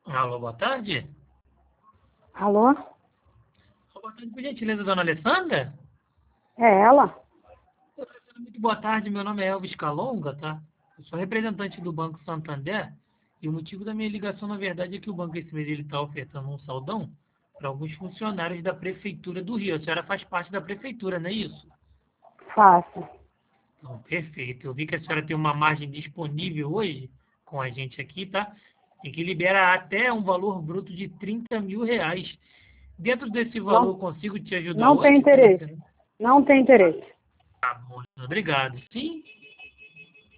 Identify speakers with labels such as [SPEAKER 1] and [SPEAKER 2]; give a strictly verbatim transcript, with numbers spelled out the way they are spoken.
[SPEAKER 1] Alô, boa tarde.
[SPEAKER 2] Alô?
[SPEAKER 1] Alô, boa tarde, por gentileza, dona Alessandra?
[SPEAKER 2] É ela?
[SPEAKER 1] Muito boa tarde, meu nome é Elvis Calonga, tá? Eu sou representante do Banco Santander e o motivo da minha ligação, na verdade, é que o banco esse mês ele está ofertando um saldão para alguns funcionários da Prefeitura do Rio. A senhora faz parte da Prefeitura, não é isso?
[SPEAKER 2] Faço.
[SPEAKER 1] Então, perfeito. Eu vi que a senhora tem uma margem disponível hoje com a gente aqui, tá? E que libera até um valor bruto de trinta mil reais. Dentro desse valor, eu
[SPEAKER 2] Não,
[SPEAKER 1] consigo te ajudar
[SPEAKER 2] não tem
[SPEAKER 1] hoje
[SPEAKER 2] interesse.
[SPEAKER 1] financeiramente?
[SPEAKER 2] Não tem interesse.
[SPEAKER 1] Tá bom, obrigado. Sim,